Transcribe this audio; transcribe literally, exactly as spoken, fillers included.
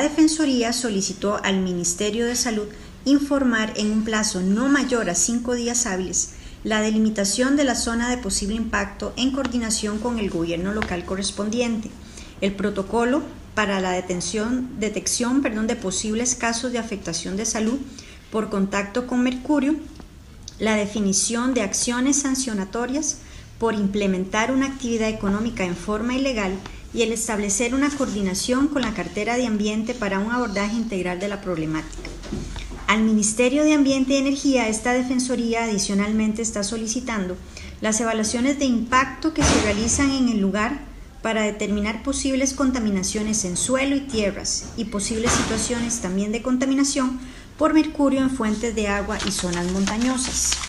la Defensoría solicitó al Ministerio de Salud informar en un plazo no mayor a cinco días hábiles la delimitación de la zona de posible impacto en coordinación con el gobierno local correspondiente, el protocolo para la detención, detección perdón, de posibles casos de afectación de salud por contacto con mercurio, la definición de acciones sancionatorias por implementar una actividad económica en forma ilegal y el establecer una coordinación con la cartera de ambiente para un abordaje integral de la problemática. Al Ministerio de Ambiente y Energía, esta Defensoría adicionalmente está solicitando las evaluaciones de impacto que se realizan en el lugar para determinar posibles contaminaciones en suelo y tierras y posibles situaciones también de contaminación por mercurio en fuentes de agua y zonas montañosas.